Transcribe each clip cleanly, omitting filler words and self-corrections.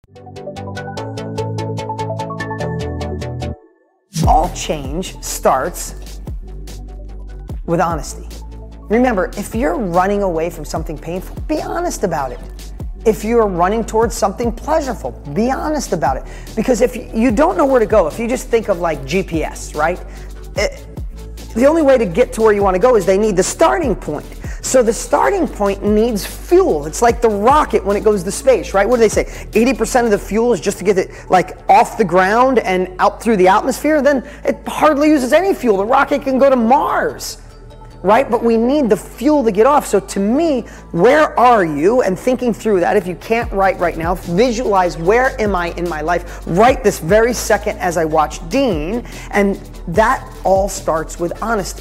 All change starts with honesty. Remember, if you're running away from something painful, be honest about it. If you're running towards something pleasurable, be honest about it. Because if you don't know where to go, if you just think of like GPS, right? The only way to get to where you want to go is they need the starting point. So the starting point needs fuel. It's like the rocket when it goes to space, right? What do they say? 80% of the fuel is just to get it like off the ground and out through the atmosphere. Then it hardly uses any fuel. The rocket can go to Mars, right? But we need the fuel to get off. So to me, where are you? And thinking through that, if you can't write right now, visualize where am I in my life right this very second as I watch Dean. And that all starts with honesty.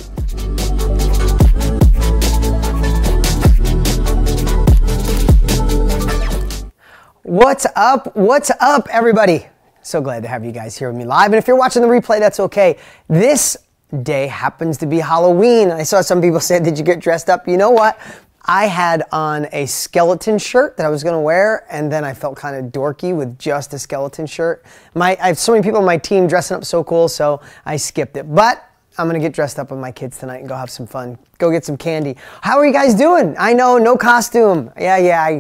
What's up? What's up, everybody? So glad to have you guys here with me live. And if you're watching the replay, that's okay. This day happens to be Halloween. I saw some people say, did you get dressed up? You know what? I had on a skeleton shirt that I was going to wear, and then I felt kind of dorky with just a skeleton shirt. I have so many people on my team dressing up so cool, so I skipped it. But I'm going to get dressed up with my kids tonight and go have some fun. Go get some candy. How are you guys doing? I know, no costume. Yeah,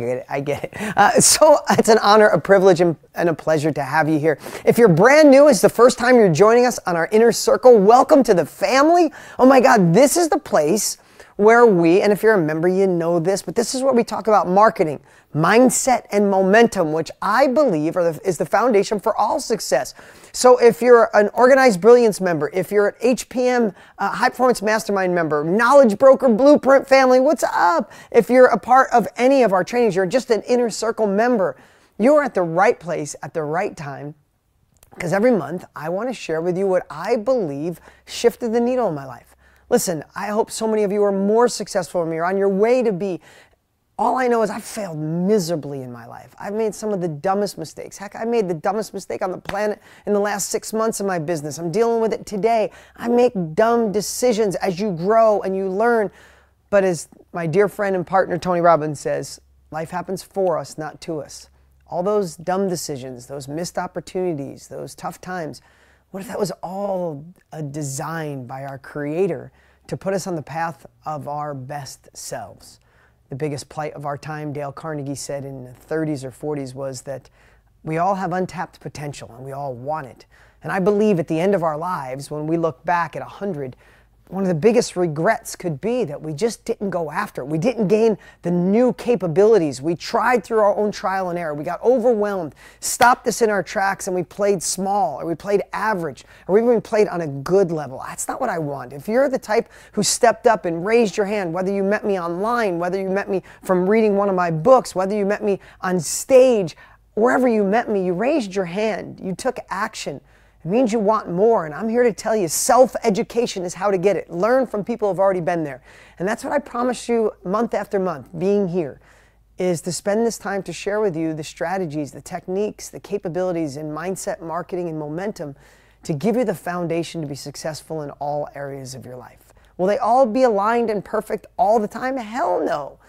I get it. So it's an honor, a privilege, and a pleasure to have you here. If you're brand new, it's the first time you're joining us on our Inner Circle, welcome to the family. Oh my God, this is the place where we, and if you're a member, you know this, but this is where we talk about marketing, mindset, and momentum, which I believe is the foundation for all success. So if you're an Organized Brilliance member, if you're an HPM High Performance Mastermind member, Knowledge Broker Blueprint family, what's up? If you're a part of any of our trainings, you're just an Inner Circle member, you're at the right place at the right time, because every month I want to share with you what I believe shifted the needle in my life. Listen, I hope so many of you are more successful than me, or on your way to be. All I know is I've failed miserably in my life. I've made some of the dumbest mistakes. Heck, I made the dumbest mistake on the planet in the last 6 months of my business. I'm dealing with it today. I make dumb decisions as you grow and you learn. But as my dear friend and partner Tony Robbins says, life happens for us, not to us. All those dumb decisions, those missed opportunities, those tough times, what if that was all a design by our Creator to put us on the path of our best selves? The biggest plight of our time, Dale Carnegie said in the 30s or 40s, was that we all have untapped potential and we all want it. And I believe at the end of our lives, when we look back at 100, one of the biggest regrets could be that we just didn't go after it. We didn't gain the new capabilities. We tried through our own trial and error. We got overwhelmed, stopped us in our tracks, and we played small, or we played average, or we even played on a good level. That's not what I want. If you're the type who stepped up and raised your hand, whether you met me online, whether you met me from reading one of my books, whether you met me on stage, wherever you met me, you raised your hand, you took action. It means you want more, and I'm here to tell you self-education is how to get it. Learn from people who've already been there. And that's what I promise you month after month, being here, is to spend this time to share with you the strategies, the techniques, the capabilities in mindset, marketing, and momentum to give you the foundation to be successful in all areas of your life. Will they all be aligned and perfect all the time? Hell no.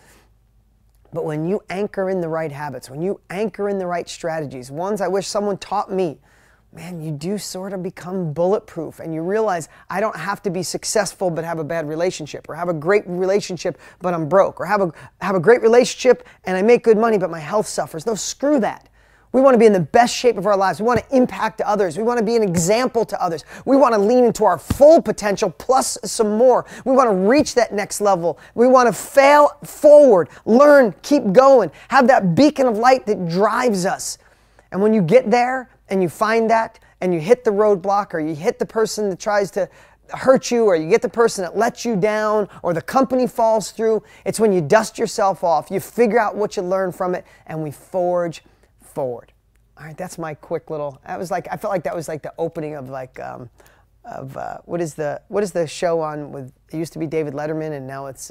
But when you anchor in the right habits, when you anchor in the right strategies, ones I wish someone taught me, man, you do sort of become bulletproof, and you realize I don't have to be successful but have a bad relationship, or have a great relationship but I'm broke, or have a great relationship and I make good money but my health suffers. No, screw that. We want to be in the best shape of our lives. We want to impact others. We want to be an example to others. We want to lean into our full potential plus some more. We want to reach that next level. We want to fail forward, learn, keep going, have that beacon of light that drives us. And when you get there, and you find that, and you hit the roadblock, or you hit the person that tries to hurt you, or you get the person that lets you down, or the company falls through, it's when you dust yourself off, you figure out what you learned from it, and we forge forward. All right, that's my quick little, I felt like that was like the opening of what is the show on with, it used to be David Letterman, and now it's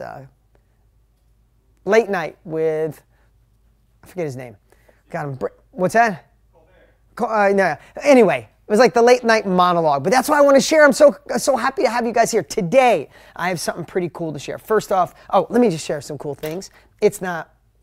Late Night with, I forget his name. Got him, what's that? No. Anyway, it was like the late night monologue, but that's what I want to share. I'm so happy to have you guys here. Today, I have something pretty cool to share. First off, let me just share some cool things. It's not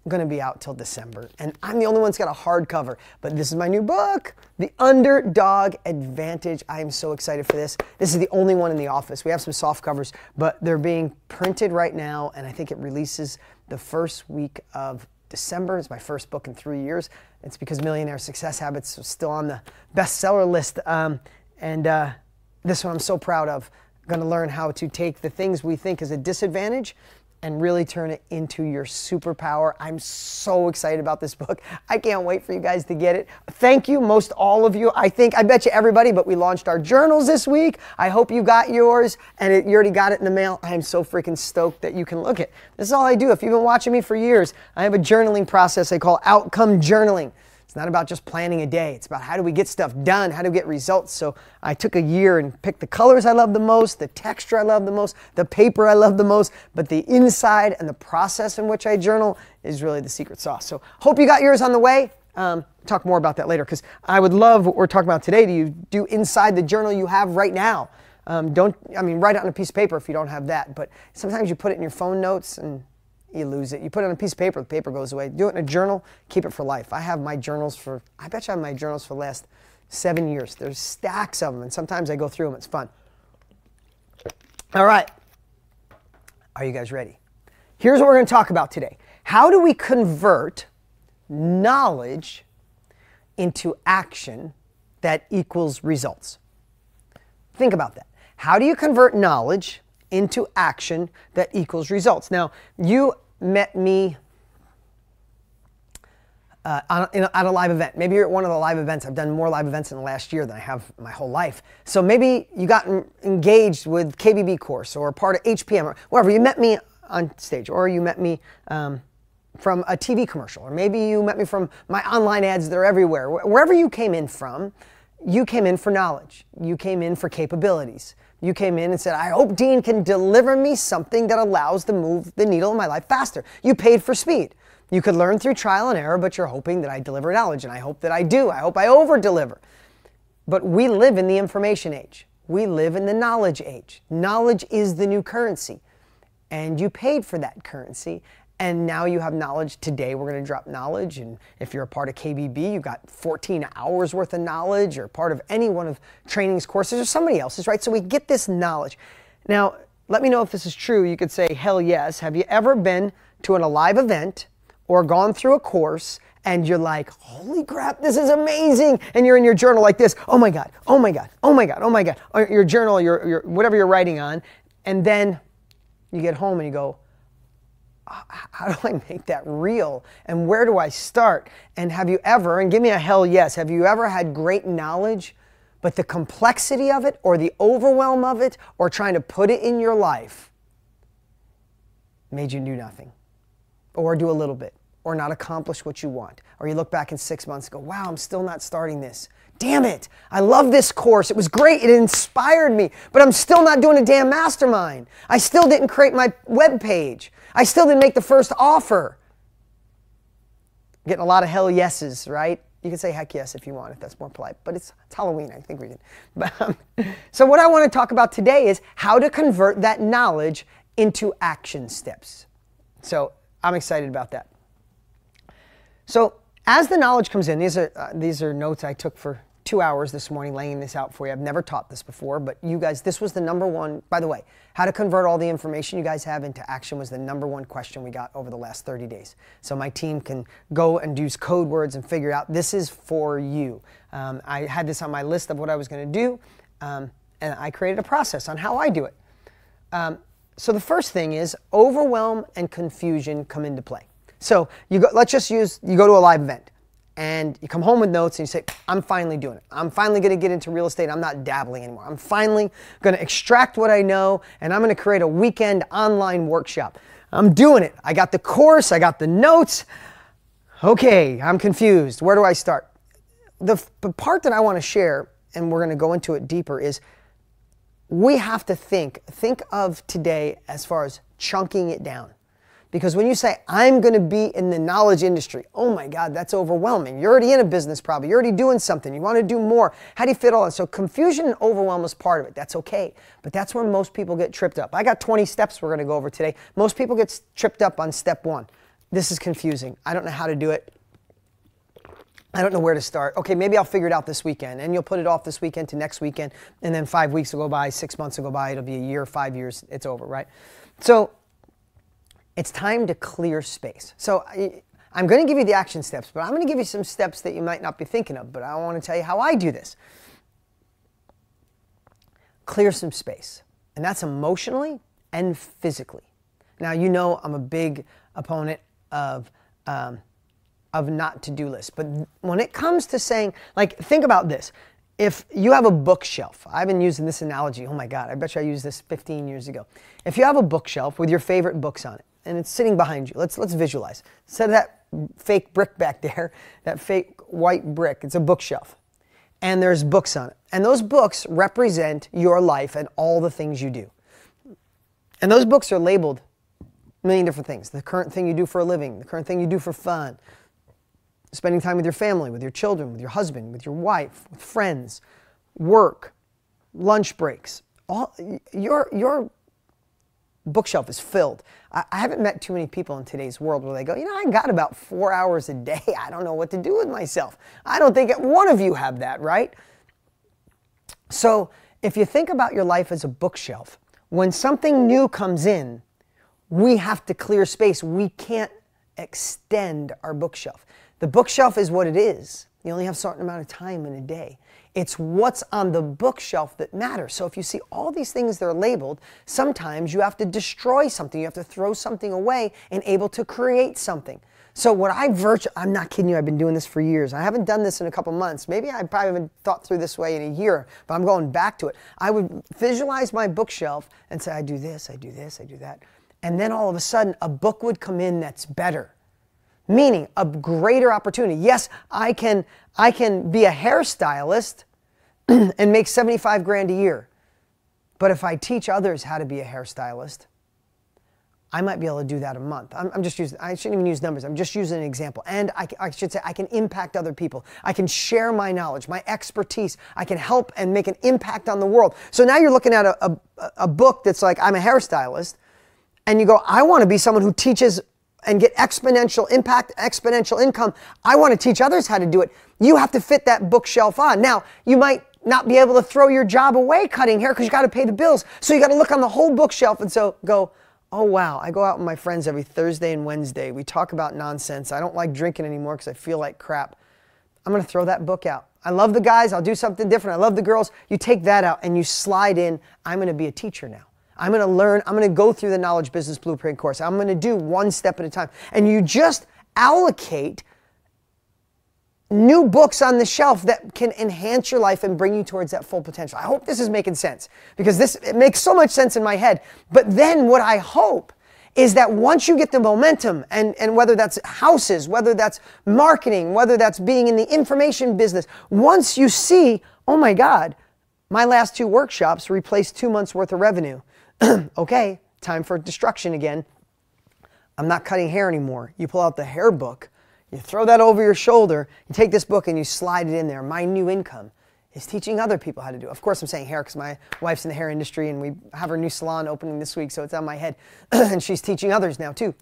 going to be out till December. And I'm the only one that's got a hardcover. But this is my new book, The Underdog Advantage. I am so excited for this. This is the only one in the office. We have some soft covers, but they're being printed right now. And I think it releases the first week of December. It's my first book in 3 years. It's because Millionaire Success Habits is still on the bestseller list. This one I'm so proud of. I'm going to learn how to take the things we think is a disadvantage and really turn it into your superpower. I'm so excited about this book. I can't wait for you guys to get it. Thank you, most all of you. I bet you everybody, but we launched our journals this week. I hope you got yours, and you already got it in the mail. I am so freaking stoked that you can look at. This is all I do. If you've been watching me for years, I have a journaling process I call outcome journaling. It's not about just planning a day. It's about how do we get stuff done, how do we get results. So I took a year and picked the colors I love the most, the texture I love the most, the paper I love the most, but the inside and the process in which I journal is really the secret sauce. So hope you got yours on the way. Talk more about that later, because I would love what we're talking about today. Do you do inside the journal you have right now? Write it on a piece of paper if you don't have that, but sometimes you put it in your phone notes and you lose it. You put it on a piece of paper, the paper goes away. Do it in a journal, keep it for life. I bet you I have my journals for the last 7 years. There's stacks of them, and sometimes I go through them. It's fun. All right. Are you guys ready? Here's what we're going to talk about today. How do we convert knowledge into action that equals results? Think about that. How do you convert knowledge into action that equals results? Now, you met me at a live event. Maybe you're at one of the live events. I've done more live events in the last year than I have my whole life. So maybe you got engaged with KBB course or part of HPM or whatever. You met me on stage, or you met me from a TV commercial, or maybe you met me from my online ads that are everywhere. Wherever you came in from, you came in for knowledge. You came in for capabilities. You came in and said, I hope Dean can deliver me something that allows to move the needle in my life faster. You paid for speed. You could learn through trial and error, but you're hoping that I deliver knowledge, and I hope that I do. I hope I over-deliver. But we live in the information age. We live in the knowledge age. Knowledge is the new currency, and you paid for that currency, and now you have knowledge. Today we're going to drop knowledge, and if you're a part of KBB, you've got 14 hours worth of knowledge, or part of any one of training's courses or somebody else's, right? So we get this knowledge. Now, let me know if this is true. You could say, hell yes. Have you ever been to a live event or gone through a course and you're like, holy crap, this is amazing, and you're in your journal like this, oh my God, oh my God, oh my God, oh my God, or your journal, your whatever you're writing on, and then you get home and you go, how do I make that real? And where do I start? And have you ever, and give me a hell yes, have you ever had great knowledge, but the complexity of it or the overwhelm of it or trying to put it in your life made you do nothing, or do a little bit, or not accomplish what you want? Or you look back in 6 months and go, wow, I'm still not starting this. Damn it, I love this course. It was great. It inspired me, but I'm still not doing a damn mastermind. I still didn't create my web page. I still didn't make the first offer. Getting a lot of hell yeses, right? You can say heck yes if you want, if that's more polite, but it's Halloween. I think we can. So what I want to talk about today is how to convert that knowledge into action steps. So I'm excited about that. So as the knowledge comes in, these are notes I took for 2 hours this morning laying this out for you. I've never taught this before, but you guys, this was the number one, by the way, how to convert all the information you guys have into action was the number one question we got over the last 30 days. So my team can go and use code words and figure out this is for you. I had this on my list of what I was going to do, and I created a process on how I do it. So the first thing is overwhelm and confusion come into play. So you go, let's just use, you go to a live event and you come home with notes and you say, I'm finally doing it. I'm finally going to get into real estate. I'm not dabbling anymore. I'm finally going to extract what I know, and I'm going to create a weekend online workshop. I'm doing it. I got the course. I got the notes. Okay, I'm confused. Where do I start? The part that I want to share, and we're going to go into it deeper, is we have to think of today as far as chunking it down. Because when you say, I'm going to be in the knowledge industry, oh my God, that's overwhelming. You're already in a business probably. You're already doing something. You want to do more. How do you fit all that? So confusion and overwhelm is part of it. That's okay. But that's where most people get tripped up. I got 20 steps we're going to go over today. Most people get tripped up on step one. this is confusing. I don't know how to do it. I don't know where to start. Okay, maybe I'll figure it out this weekend. And you'll put it off this weekend to next weekend. And then 5 weeks will go by, 6 months will go by. It'll be a year, 5 years. It's over, right? So it's time to clear space. So I'm going to give you the action steps, but I'm going to give you some steps that you might not be thinking of. But I want to tell you how I do this. Clear some space. And that's emotionally and physically. Now, you know I'm a big opponent of not-to-do lists. But when it comes to saying, like, think about this. If you have a bookshelf, I've been using this analogy, oh my God, I bet you I used this 15 years ago. If you have a bookshelf with your favorite books on it, and it's sitting behind you, let's visualize. Instead of that fake brick back there, that fake white brick, it's a bookshelf. And there's books on it. And those books represent your life and all the things you do. And those books are labeled a million different things. The current thing you do for a living, the current thing you do for fun, spending time with your family, with your children, with your husband, with your wife, with friends, work, lunch breaks. Your bookshelf is filled. I haven't met too many people in today's world where they go, I got about 4 hours a day. I don't know what to do with myself. I don't think one of you have that, right? So if you think about your life as a bookshelf, when something new comes in, we have to clear space. We can't extend our bookshelf. The bookshelf is what it is. You only have a certain amount of time in a day. It's what's on the bookshelf that matters. So if you see all these things that are labeled, sometimes you have to destroy something. You have to throw something away and able to create something. So what I'm not kidding you, I've been doing this for years. I haven't done this in a couple months. Maybe I probably haven't thought through this way in a year, but I'm going back to it. I would visualize my bookshelf and say, I do this, I do this, I do that. And then all of a sudden, a book would come in that's better. Meaning a greater opportunity. Yes, I can be a hairstylist and make 75 grand a year. But if I teach others how to be a hairstylist, I might be able to do that a month. I shouldn't even use numbers. I'm just using an example. And I should say I can impact other people. I can share my knowledge, my expertise. I can help and make an impact on the world. So now you're looking at a book that's like, I'm a hairstylist. And you go, I want to be someone who teaches and get exponential impact, exponential income. I want to teach others how to do it. You have to fit that bookshelf on. Now, you might not be able to throw your job away cutting hair because you got to pay the bills. So you got to look on the whole bookshelf and go, oh wow, I go out with my friends every Thursday and Wednesday. We talk about nonsense. I don't like drinking anymore because I feel like crap. I'm going to throw that book out. I love the guys. I'll do something different. I love the girls. You take that out and you slide in, I'm going to be a teacher now. I'm going to learn, I'm going to go through the Knowledge Business Blueprint course. I'm going to do one step at a time. And you just allocate new books on the shelf that can enhance your life and bring you towards that full potential. I hope this is making sense because it makes so much sense in my head. But then what I hope is that once you get the momentum, and whether that's houses, whether that's marketing, whether that's being in the information business, once you see, oh my God, my last 2 workshops replaced 2 months worth of revenue. Okay, time for destruction again. I'm not cutting hair anymore. You pull out the hair book, you throw that over your shoulder, you take this book and you slide it in there. My new income is teaching other people how to do it. Of course, I'm saying hair because my wife's in the hair industry and we have her new salon opening this week, so it's on my head. And she's teaching others now too.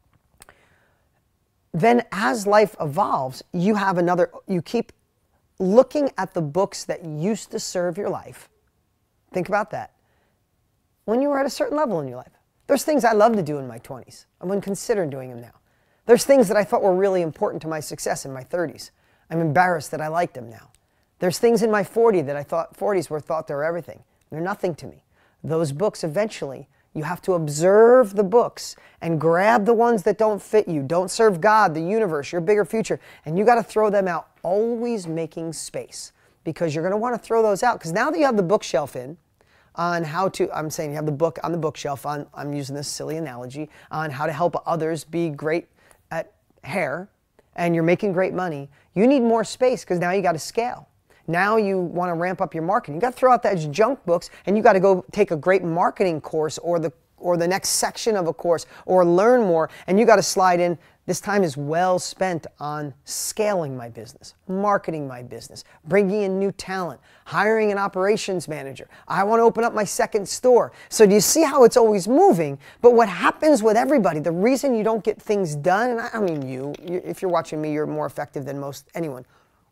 Then as life evolves, you keep looking at the books that used to serve your life. Think about that. When you were at a certain level in your life. There's things I love to do in my 20s. I wouldn't consider doing them now. There's things that I thought were really important to my success in my 30s. I'm embarrassed that I like them now. There's things in my 40s that I thought they were everything. They're nothing to me. Those books eventually, you have to observe the books and grab the ones that don't fit you, don't serve God, the universe, your bigger future, and you got to throw them out, always making space because you're going to want to throw those out because now that you have the bookshelf in, on how to, I'm saying you have the book on the bookshelf, I'm using this silly analogy, on how to help others be great at hair, and you're making great money, you need more space because now you got to scale. Now you want to ramp up your marketing. You got to throw out those junk books and you got to go take a great marketing course or the next section of a course or learn more, and you got to slide in This time is well spent on scaling my business, marketing my business, bringing in new talent, hiring an operations manager. I want to open up my second store. So do you see how it's always moving? But what happens with everybody, the reason you don't get things done, and I mean if you're watching me, you're more effective than most anyone,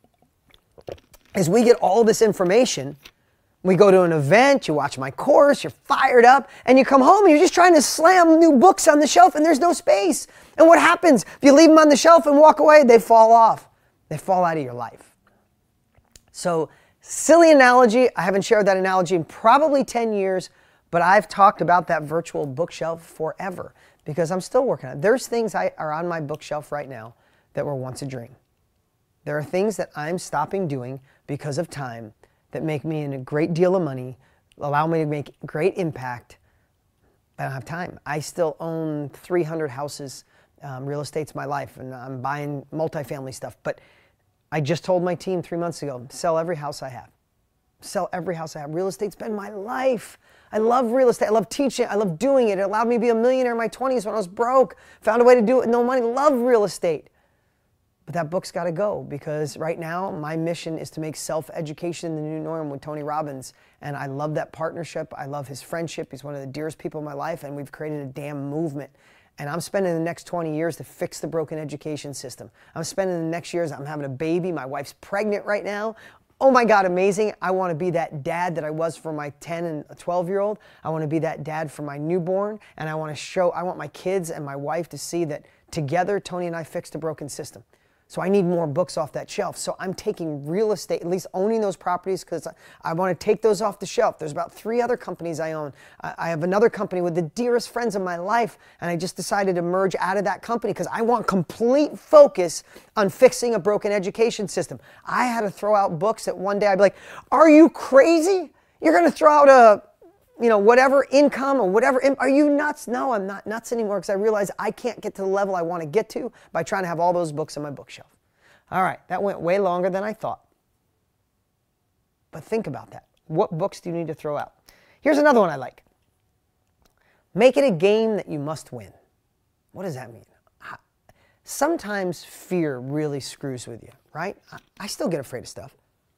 is we get all this information. We go to an event, you watch my course, you're fired up, and you come home and you're just trying to slam new books on the shelf and there's no space. And what happens? If you leave them on the shelf and walk away, they fall off. They fall out of your life. So, silly analogy. I haven't shared that analogy in probably 10 years, but I've talked about that virtual bookshelf forever because I'm still working on it. There's things are on my bookshelf right now that were once a dream. There are things that I'm stopping doing because of time that make me in a great deal of money, allow me to make great impact. I don't have time. I still own 300 houses. Real estate's my life, and I'm buying multifamily stuff. But I just told my team 3 months ago, sell every house I have. Sell every house I have. Real estate's been my life. I love real estate. I love teaching. I love doing it. It allowed me to be a millionaire in my 20s when I was broke. Found a way to do it with no money. Love real estate. But that book's got to go because right now my mission is to make self-education the new norm with Tony Robbins. And I love that partnership. I love his friendship. He's one of the dearest people in my life, and we've created a damn movement. And I'm spending the next 20 years to fix the broken education system. I'm spending the next years, I'm having a baby. My wife's pregnant right now. Oh my God, amazing. I want to be that dad that I was for my 10 and 12-year-old. I want to be that dad for my newborn. And I want my kids and my wife to see that together, Tony and I fixed a broken system. So I need more books off that shelf. So I'm taking real estate, at least owning those properties, because I want to take those off the shelf. There's about 3 other companies I own. I have another company with the dearest friends of my life, and I just decided to merge out of that company because I want complete focus on fixing a broken education system. I had to throw out books that one day I'd be like, are you crazy? You're going to throw out whatever income or whatever. Are you nuts? No, I'm not nuts anymore because I realize I can't get to the level I want to get to by trying to have all those books on my bookshelf. All right, that went way longer than I thought. But think about that. What books do you need to throw out? Here's another one I like. Make it a game that you must win. What does that mean? Sometimes fear really screws with you, right? I still get afraid of stuff.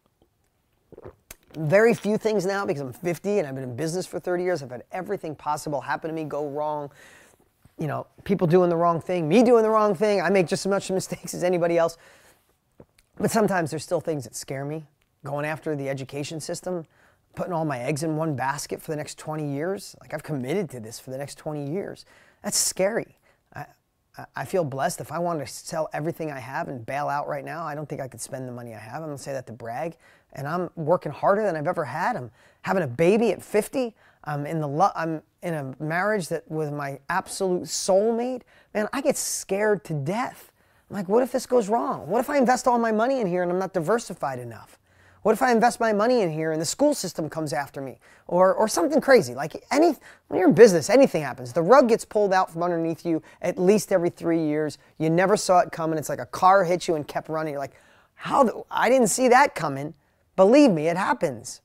Very few things now because I'm 50 and I've been in business for 30 years. I've had everything possible happen to me go wrong. People doing the wrong thing, me doing the wrong thing. I make just as much mistakes as anybody else. But sometimes there's still things that scare me. Going after the education system, putting all my eggs in one basket for the next 20 years. Like I've committed to this for the next 20 years. That's scary. I feel blessed. If I wanted to sell everything I have and bail out right now, I don't think I could spend the money I have. I'm going to say that to brag. And I'm working harder than I've ever had. I'm having a baby at 50. I'm in a marriage that with my absolute soulmate. Man, I get scared to death. I'm like, what if this goes wrong? What if I invest all my money in here and I'm not diversified enough? What if I invest my money in here and the school system comes after me? Or something crazy. Like when you're in business, anything happens. The rug gets pulled out from underneath you at least every 3 years. You never saw it coming. It's like a car hit you and kept running. You're like, I didn't see that coming. Believe me, it happens.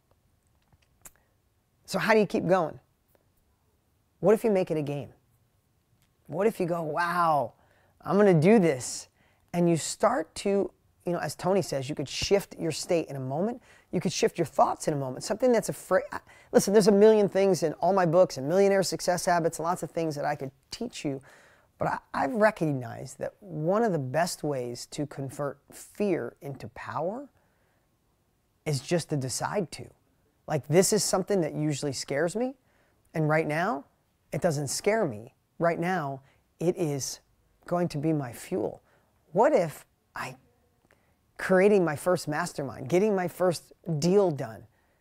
So how do you keep going? What if you make it a game? What if you go, wow, I'm going to do this. And you start to, as Tony says, you could shift your state in a moment. You could shift your thoughts in a moment. Something that's afraid. Listen, there's a million things in all my books and Millionaire Success Habits, lots of things that I could teach you. But I've recognized that one of the best ways to convert fear into power is just to decide to. Like this is something that usually scares me. And right now, it doesn't scare me. Right now, it is going to be my fuel. What if creating my first mastermind, getting my first deal done,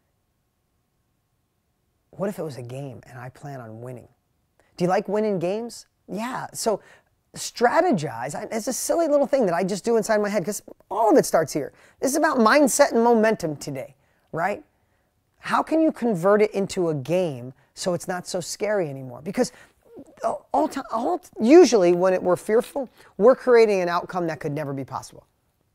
what if it was a game and I plan on winning? Do you like winning games? Yeah. So strategize. It's a silly little thing that I just do inside my head because all of it starts here. This is about mindset and momentum today, right? How can you convert it into a game so it's not so scary anymore? Because usually when we're fearful, we're creating an outcome that could never be possible.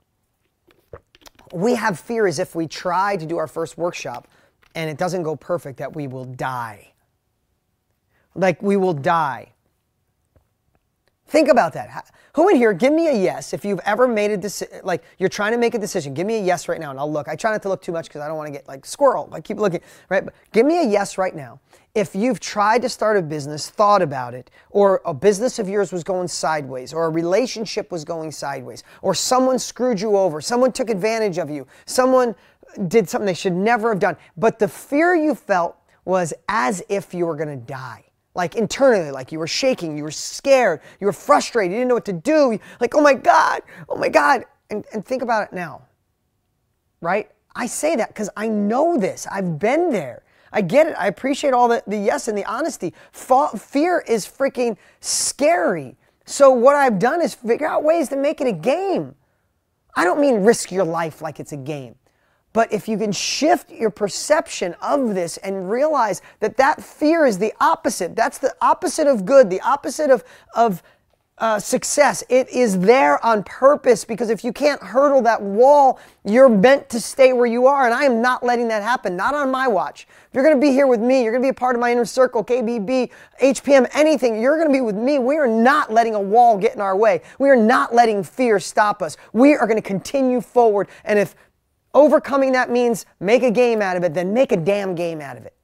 We have fear as if we try to do our first workshop and it doesn't go perfect, that we will die. Like we will die. Think about that. Who in here, give me a yes if you've ever made a decision, like you're trying to make a decision. Give me a yes right now and I'll look. I try not to look too much because I don't want to get like squirrel. I keep looking, right? But give me a yes right now. If you've tried to start a business, thought about it, or a business of yours was going sideways, or a relationship was going sideways, or someone screwed you over, someone took advantage of you, someone did something they should never have done, but the fear you felt was as if you were going to die. Like internally, like you were shaking, you were scared, you were frustrated, you didn't know what to do. Like, oh my God, oh my God. And think about it now, right? I say that because I know this. I've been there. I get it. I appreciate all the yes and the honesty. Fear is freaking scary. So what I've done is figure out ways to make it a game. I don't mean risk your life like it's a game. But if you can shift your perception of this and realize that that fear is the opposite, that's the opposite of good, the opposite of success. It is there on purpose because if you can't hurdle that wall, you're meant to stay where you are. And I am not letting that happen, not on my watch. If you're going to be here with me, you're going to be a part of my inner circle, KBB, HPM, anything, you're going to be with me. We are not letting a wall get in our way. We are not letting fear stop us. We are going to continue forward. And if overcoming that means make a game out of it, then make a damn game out of it.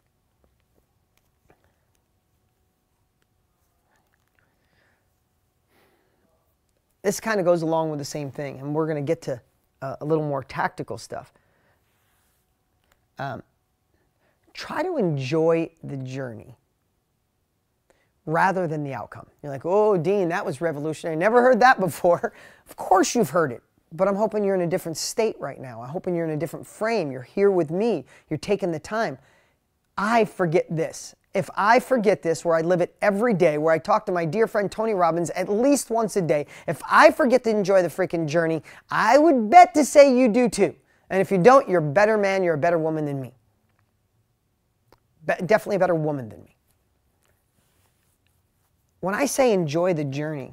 This kind of goes along with the same thing, and we're going to get to a little more tactical stuff. Try to enjoy the journey rather than the outcome. You're like, oh, Dean, that was revolutionary. Never heard that before. Of course you've heard it. But I'm hoping you're in a different state right now. I'm hoping you're in a different frame. You're here with me. You're taking the time. I forget this. If I forget this, where I live it every day, where I talk to my dear friend Tony Robbins at least once a day, if I forget to enjoy the freaking journey, I would bet to say you do too. And if you don't, you're a better man, you're a better woman than me. Definitely a better woman than me. When I say enjoy the journey,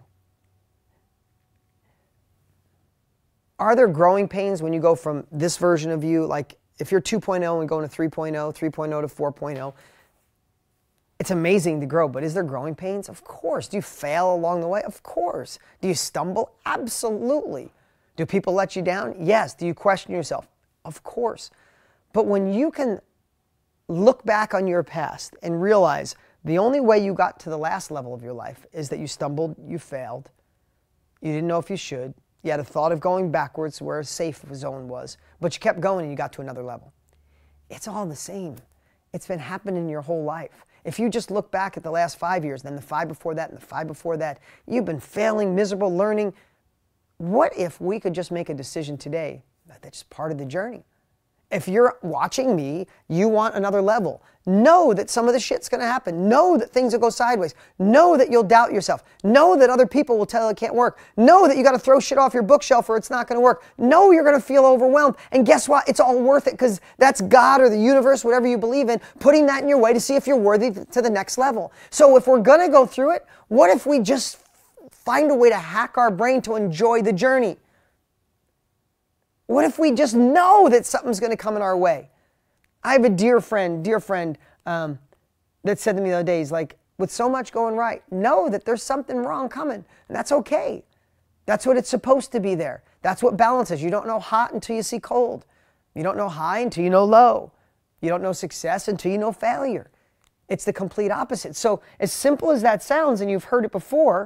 are there growing pains when you go from this version of you, like if you're 2.0 and going to 3.0, 3.0 to 4.0, it's amazing to grow, but is there growing pains? Of course. Do you fail along the way? Of course. Do you stumble? Absolutely. Do people let you down? Yes. Do you question yourself? Of course. But when you can look back on your past and realize the only way you got to the last level of your life is that you stumbled, you failed, you didn't know if you should, you had a thought of going backwards where a safe zone was, but you kept going and you got to another level. It's all the same. It's been happening your whole life. If you just look back at the last 5 years, then the 5 before that, and the 5 before that, you've been failing, miserable, learning. What if we could just make a decision today that that's part of the journey? If you're watching me, you want another level. Know that some of the shit's going to happen. Know that things will go sideways. Know that you'll doubt yourself. Know that other people will tell you it can't work. Know that you got to throw shit off your bookshelf or it's not going to work. Know you're going to feel overwhelmed. And guess what? It's all worth it because that's God or the universe, whatever you believe in, putting that in your way to see if you're worthy to the next level. So if we're going to go through it, what if we just find a way to hack our brain to enjoy the journey? What if we just know that something's going to come in our way? I have a dear friend that said to me the other day, he's like, with so much going right, know that there's something wrong coming, and that's okay. That's what it's supposed to be there. That's what balance is. You don't know hot until you see cold. You don't know high until you know low. You don't know success until you know failure. It's the complete opposite. So as simple as that sounds, and you've heard it before,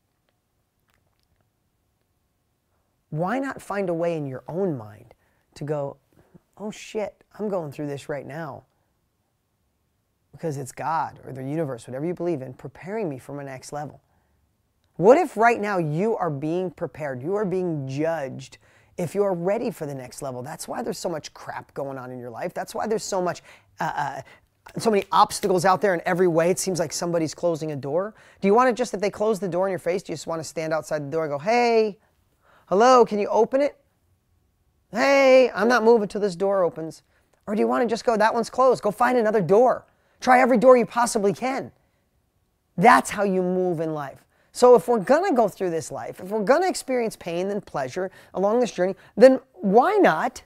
why not find a way in your own mind to go, oh shit, I'm going through this right now because it's God or the universe, whatever you believe in, preparing me for my next level. What if right now you are being prepared, you are being judged if you're ready for the next level? That's why there's so much crap going on in your life. That's why there's so many obstacles out there in every way. It seems like somebody's closing a door. Do you want to just, if they close the door in your face, do you just want to stand outside the door and go, hey, hello, can you open it? Hey, I'm not moving till this door opens. Or do you want to just go, that one's closed. Go find another door. Try every door you possibly can. That's how you move in life. So if we're going to go through this life, if we're going to experience pain and pleasure along this journey, then why not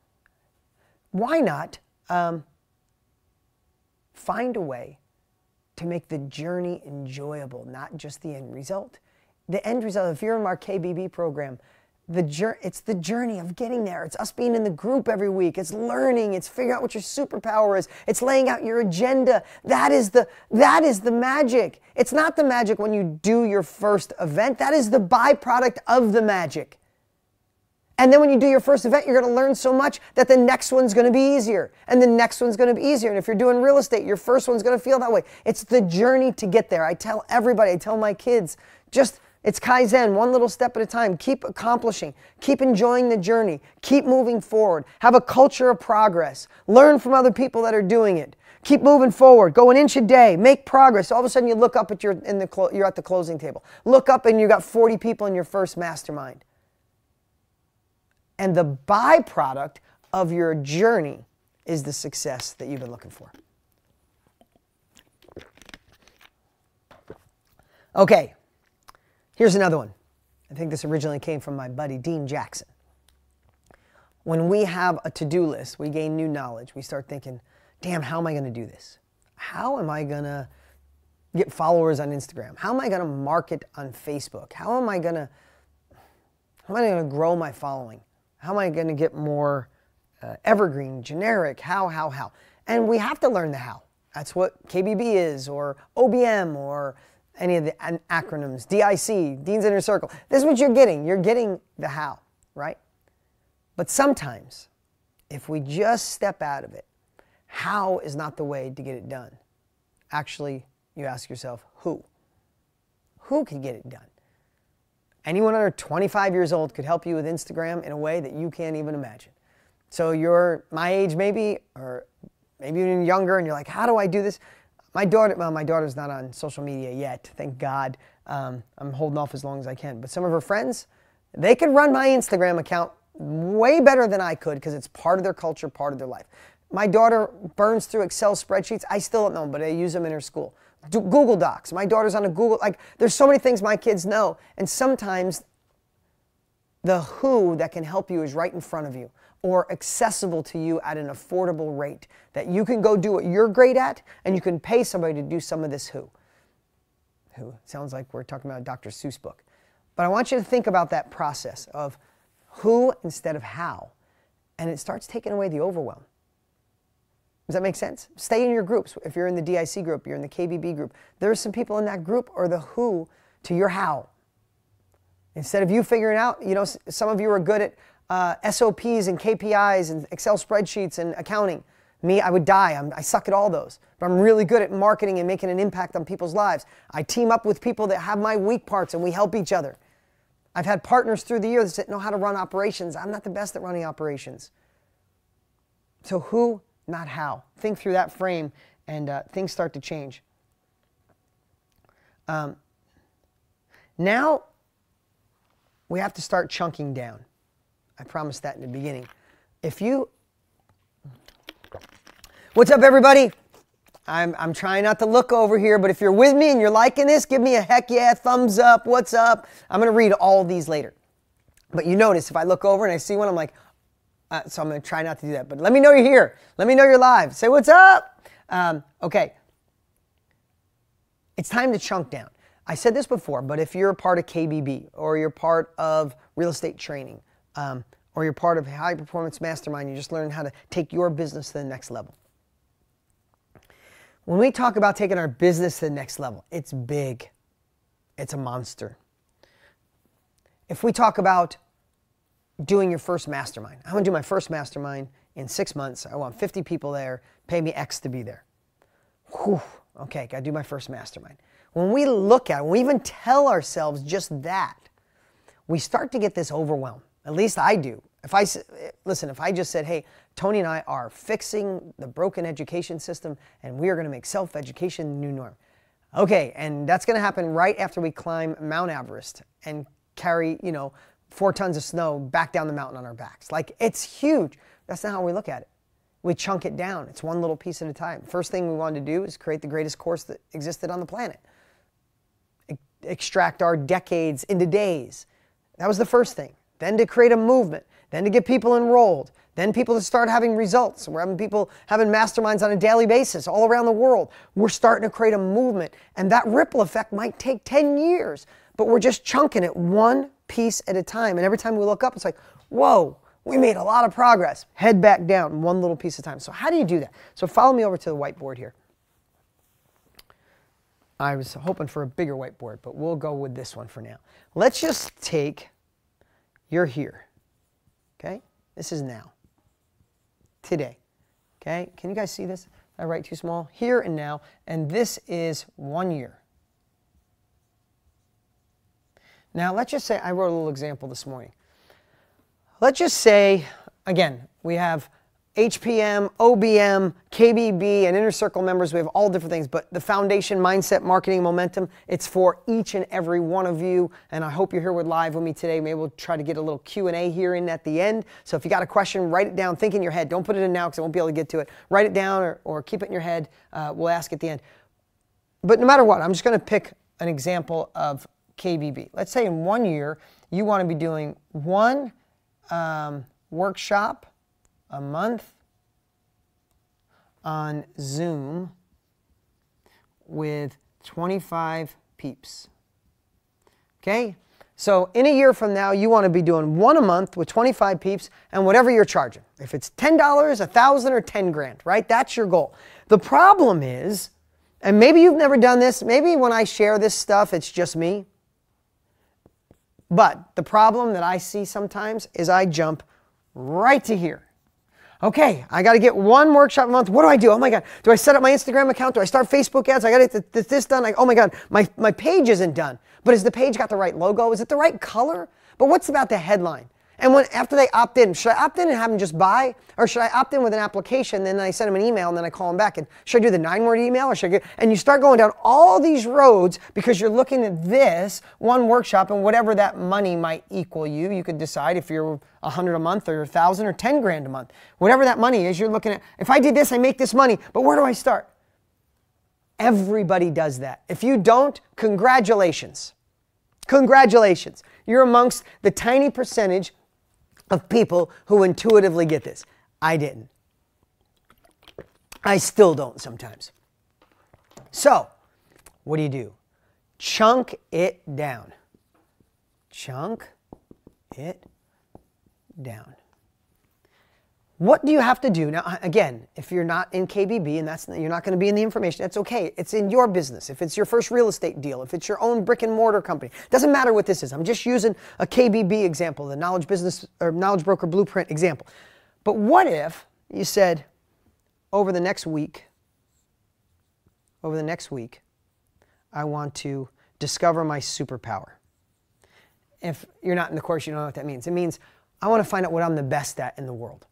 find a way to make the journey enjoyable, not just the end result. The end result, if you're in our KBB program, it's the journey of getting there. It's us being in the group every week. It's learning. It's figuring out what your superpower is. It's laying out your agenda. That is the magic. It's not the magic when you do your first event. That is the byproduct of the magic. And then when you do your first event, you're going to learn so much that the next one's going to be easier. And the next one's going to be easier. And if you're doing real estate, your first one's going to feel that way. It's the journey to get there. I tell everybody, I tell my kids, it's Kaizen, one little step at a time. Keep accomplishing. Keep enjoying the journey. Keep moving forward. Have a culture of progress. Learn from other people that are doing it. Keep moving forward. Go an inch a day. Make progress. All of a sudden you look up at you're at the closing table. Look up and you got 40 people in your first mastermind. And the byproduct of your journey is the success that you've been looking for. Okay, here's another one. I think this originally came from my buddy Dean Jackson. When we have a to-do list, we gain new knowledge. We start thinking, damn, how am I going to do this? How am I going to get followers on Instagram? How am I going to market on Facebook? How am I going to grow my following? How am I going to get more evergreen, generic? How? And we have to learn the how. That's what KBB is, or OBM, or any of the acronyms, DIC, Dean's Inner Circle. This is what you're getting. You're getting the how, right? But sometimes, if we just step out of it, how is not the way to get it done. Actually, you ask yourself, who? Who can get it done? Anyone under 25 years old could help you with Instagram in a way that you can't even imagine. So you're my age maybe, or maybe even younger, and you're like, how do I do this? My daughter's not on social media yet, thank God. I'm holding off as long as I can. But some of her friends, they could run my Instagram account way better than I could because it's part of their culture, part of their life. My daughter burns through Excel spreadsheets. I still don't know, but I use them in her school. Google Docs. My daughter's on a Google, there's so many things my kids know. And sometimes the who that can help you is right in front of you or accessible to you at an affordable rate that you can go do what you're great at and you can pay somebody to do some of this who. Who sounds like we're talking about a Dr. Seuss book. But I want you to think about that process of who instead of how. And it starts taking away the overwhelm. Does that make sense? Stay in your groups. If you're in the DIC group, you're in the KBB group, there are some people in that group or the who to your how. Instead of you figuring out, some of you are good at SOPs and KPIs and Excel spreadsheets and accounting. Me, I would die. I suck at all those. But I'm really good at marketing and making an impact on people's lives. I team up with people that have my weak parts and we help each other. I've had partners through the years that know how to run operations. I'm not the best at running operations. So who, not how. Think through that frame and things start to change. Now, we have to start chunking down. I promised that in the beginning. What's up, everybody? I'm trying not to look over here, but if you're with me and you're liking this, give me a heck yeah, thumbs up, what's up? I'm going to read all of these later. But you notice, if I look over and I see one, I'm like, so I'm going to try not to do that. But let me know you're here. Let me know you're live. Say what's up. Okay. It's time to chunk down. I said this before, but if you're a part of KBB or you're part of real estate training or you're part of High Performance Mastermind, you just learn how to take your business to the next level. When we talk about taking our business to the next level, it's big. It's a monster. If we talk about doing your first mastermind, I'm going to do my first mastermind in 6 months. I want 50 people there. Pay me X to be there. Whew. Okay, got to do my first mastermind. When we look at it, when we even tell ourselves just that, we start to get this overwhelm. At least I do. If I just said, hey, Tony and I are fixing the broken education system and we are going to make self-education the new norm. Okay, and that's going to happen right after we climb Mount Everest and carry, 4 tons of snow back down the mountain on our backs. Like, it's huge. That's not how we look at it. We chunk it down. It's one little piece at a time. First thing we wanted to do is create the greatest course that existed on the planet. Extract our decades into days. That was the first thing. Then to create a movement. Then to get people enrolled. Then people start having results. We're having people having masterminds on a daily basis all around the world. We're starting to create a movement. And that ripple effect might take 10 years, but we're just chunking it one piece at a time. And every time we look up, it's like, whoa, we made a lot of progress. Head back down, one little piece at a time. So how do you do that? So follow me over to the whiteboard here. I was hoping for a bigger whiteboard, but we'll go with this one for now. Let's just take, you're here, okay? This is now, today, okay? Can you guys see this? Did I write too small? Here and now, and this is 1 year. Now, let's just say, I wrote a little example this morning. Let's just say, again, we have HPM, OBM, KBB, and Inner Circle members. We have all different things, but the foundation, mindset, marketing, momentum, it's for each and every one of you. And I hope you're here live with me today. Maybe we'll try to get a little Q&A here in at the end. So if you got a question, write it down, think in your head. Don't put it in now because I won't be able to get to it. Write it down or keep it in your head. We'll ask at the end. But no matter what, I'm just going to pick an example of KBB. Let's say in 1 year, you want to be doing one workshop a month on Zoom with 25 peeps. Okay? So in a year from now, you want to be doing one a month with 25 peeps and whatever you're charging. If it's $10, $1,000, or 10 grand, right? That's your goal. The problem is, and maybe you've never done this, maybe when I share this stuff, it's just me. But the problem that I see sometimes is I jump right to here. Okay, I got to get one workshop a month. What do I do? Oh my God. Do I set up my Instagram account? Do I start Facebook ads? I got to get this done. Oh my God, my page isn't done. But has the page got the right logo? Is it the right color? But what's about the headline? And after they opt in, should I opt in and have them just buy? Or should I opt in with an application, then I send them an email, and then I call them back? And should I do the 9-word email? Or should I and you start going down all these roads because you're looking at this one workshop and whatever that money might equal you. You could decide if you're 100 a month or 1,000 or 10 grand a month. Whatever that money is, you're looking at, if I did this, I make this money, but where do I start? Everybody does that. If you don't, congratulations. Congratulations. You're amongst the tiny percentage of people who intuitively get this. I didn't. I still don't sometimes. So, what do? Chunk it down. Chunk it down. What do you have to do? Now, again, if you're not in KBB and you're not going to be in the information, that's okay. It's in your business. If it's your first real estate deal, if it's your own brick and mortar company, doesn't matter what this is. I'm just using a KBB example, the Knowledge Business or Knowledge Broker Blueprint example. But what if you said, over the next week, I want to discover my superpower. If you're not in the course, you don't know what that means. It means I want to find out what I'm the best at in the world.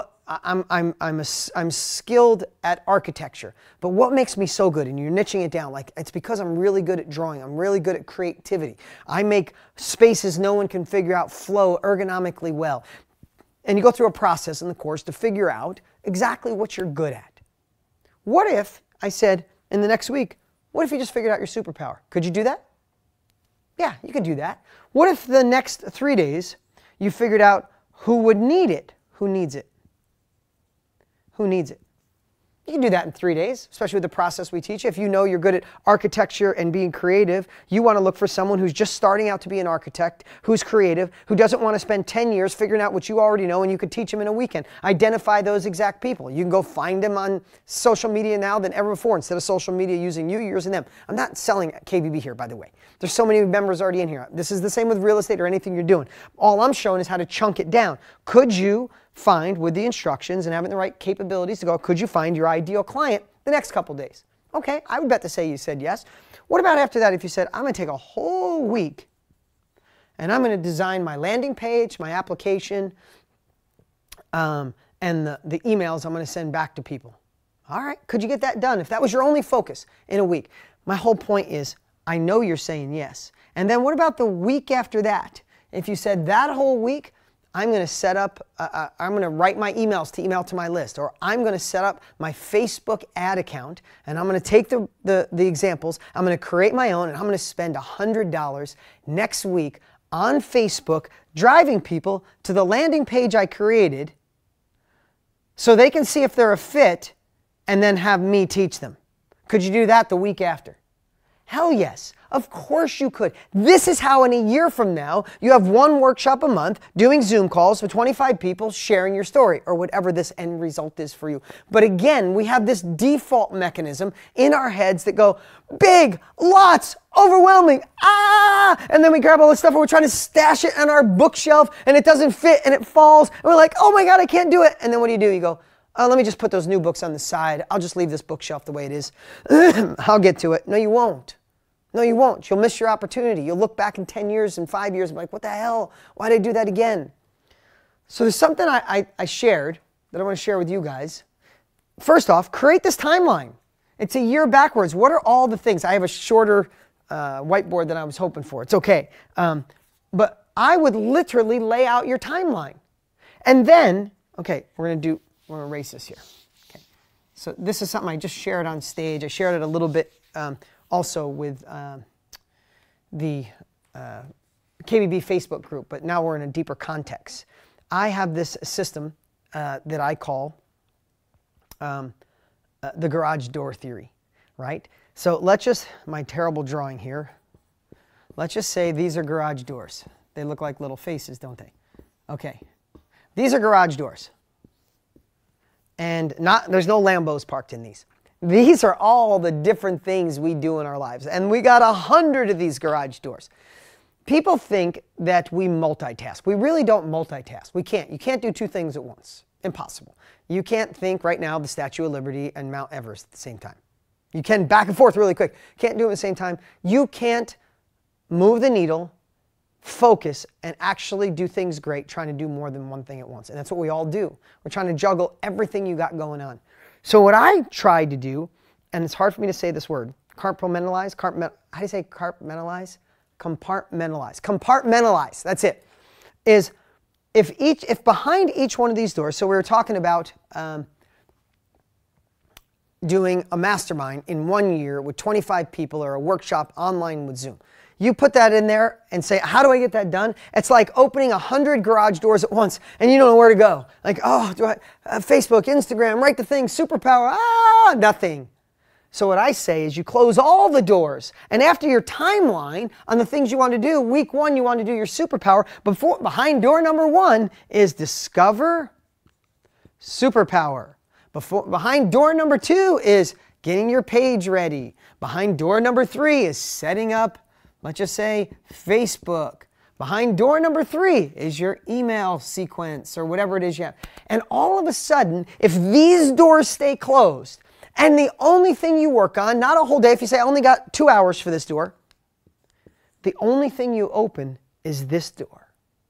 I'm skilled at architecture, but what makes me so good? And you're niching it down. Like, it's because I'm really good at drawing. I'm really good at creativity. I make spaces no one can figure out flow ergonomically well. And you go through a process in the course to figure out exactly what you're good at. What if I said in the next week, what if you just figured out your superpower? Could you do that? Yeah, you could do that. What if the next 3 days you figured out who would need it? Who needs it? Who needs it? You can do that in 3 days, especially with the process we teach. If you know you're good at architecture and being creative, you want to look for someone who's just starting out to be an architect, who's creative, who doesn't want to spend 10 years figuring out what you already know, and you could teach them in a weekend. Identify those exact people. You can go find them on social media now than ever before. Instead of social media using you, you're using them. I'm not selling KBB here, by the way. There's so many members already in here. This is the same with real estate or anything you're doing. All I'm showing is how to chunk it down. Could you find, with the instructions and having the right capabilities to go, could you find your ideal client the next couple days? Okay, I would bet to say you said yes. What about after that if you said, I'm going to take a whole week and I'm going to design my landing page, my application, and the emails I'm going to send back to people? All right, could you get that done if that was your only focus in a week? My whole point is, I know you're saying yes. And then what about the week after that? If you said that whole week, I'm going to set up, I'm going to write my emails to email to my list, or I'm going to set up my Facebook ad account, and I'm going to take the examples, I'm going to create my own, and I'm going to spend $100 next week on Facebook driving people to the landing page I created so they can see if they're a fit and then have me teach them. Could you do that the week after? Hell yes. Of course you could. This is how in a year from now, you have one workshop a month doing Zoom calls with 25 people sharing your story or whatever this end result is for you. But again, we have this default mechanism in our heads that go big, lots, overwhelming, and then we grab all this stuff and we're trying to stash it on our bookshelf and it doesn't fit and it falls. And we're like, oh my God, I can't do it. And then what do? You go, oh, let me just put those new books on the side. I'll just leave this bookshelf the way it is. I'll get to it. No, you won't. No, you won't. You'll miss your opportunity. You'll look back in 10 years and 5 years and be like, what the hell? Why did I do that again? So there's something I shared that I want to share with you guys. First off, create this timeline. It's a year backwards. What are all the things? I have a shorter whiteboard than I was hoping for. It's okay. But I would literally lay out your timeline. And then, okay, we're going to erase this here. Okay. So this is something I just shared on stage. I shared it a little bit also with the KBB Facebook group, but now we're in a deeper context. I have this system that I call the garage door theory, right? So let's just, my terrible drawing here, let's just say these are garage doors. They look like little faces, don't they? Okay, these are garage doors. And there's no Lambos parked in these. These are all the different things we do in our lives. And we got 100 of these garage doors. People think that we multitask. We really don't multitask. We can't. You can't do two things at once. Impossible. You can't think right now of the Statue of Liberty and Mount Everest at the same time. You can back and forth really quick. Can't do it at the same time. You can't move the needle, focus, and actually do things great trying to do more than one thing at once. And that's what we all do. We're trying to juggle everything you got going on. So what I tried to do, and it's hard for me to say this word, compartmentalize, how do you say compartmentalize? Compartmentalize, that's it, is if behind each one of these doors, so we were talking about doing a mastermind in 1 year with 25 people or a workshop online with Zoom. You put that in there and say, how do I get that done? It's like opening 100 garage doors at once and you don't know where to go. Like, oh, do I, Facebook, Instagram, write the thing, superpower, nothing. So what I say is you close all the doors. And after your timeline on the things you want to do, week 1, you want to do your superpower. Behind door number 1 is discover superpower. Behind door number 2 is getting your page ready. Behind door number 3 is setting up, let's just say, Facebook. Behind door number 3 is your email sequence or whatever it is you have. And all of a sudden, if these doors stay closed, and the only thing you work on, not a whole day, if you say I only got 2 hours for this door, the only thing you open is this door.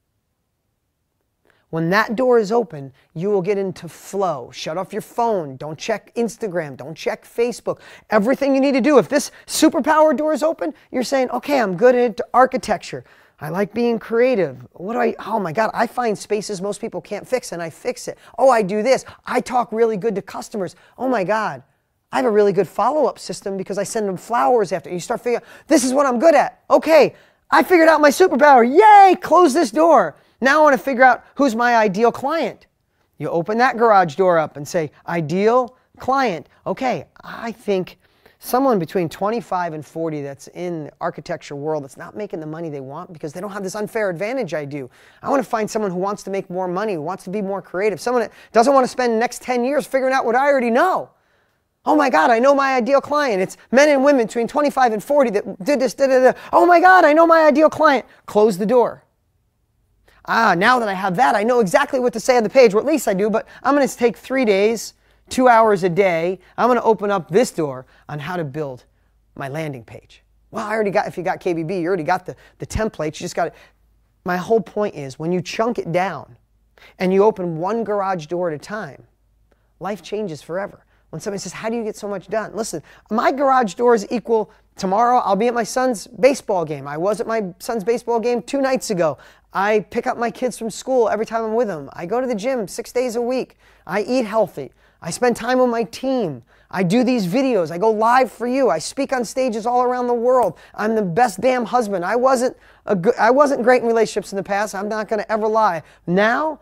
When that door is open, you will get into flow. Shut off your phone. Don't check Instagram. Don't check Facebook. Everything you need to do. If this superpower door is open, you're saying, okay, I'm good at architecture. I like being creative. Oh my God, I find spaces most people can't fix and I fix it. Oh, I do this. I talk really good to customers. Oh my God, I have a really good follow-up system because I send them flowers after. You start figuring out, this is what I'm good at. Okay, I figured out my superpower. Yay, close this door. Now I want to figure out who's my ideal client. You open that garage door up and say, ideal client. Okay, I think someone between 25 and 40 that's in the architecture world that's not making the money they want because they don't have this unfair advantage I do. I want to find someone who wants to make more money, who wants to be more creative, someone that doesn't want to spend the next 10 years figuring out what I already know. Oh my God, I know my ideal client. It's men and women between 25 and 40 that did this, Oh my God, I know my ideal client. Close the door. Now that I have that, I know exactly what to say on the page, or at least I do, but I'm going to take 3 days, 2 hours a day. I'm going to open up this door on how to build my landing page. Well, I already got, if you got KBB, you already got the templates. You just got it. My whole point is when you chunk it down and you open one garage door at a time, life changes forever. When somebody says, how do you get so much done? Listen, my garage doors equal tomorrow I'll be at my son's baseball game. I was at my son's baseball game 2 nights ago. I pick up my kids from school every time I'm with them. I go to the gym 6 days a week. I eat healthy. I spend time with my team. I do these videos. I go live for you. I speak on stages all around the world. I'm the best damn husband. I wasn't great in relationships in the past. I'm not going to ever lie. Now,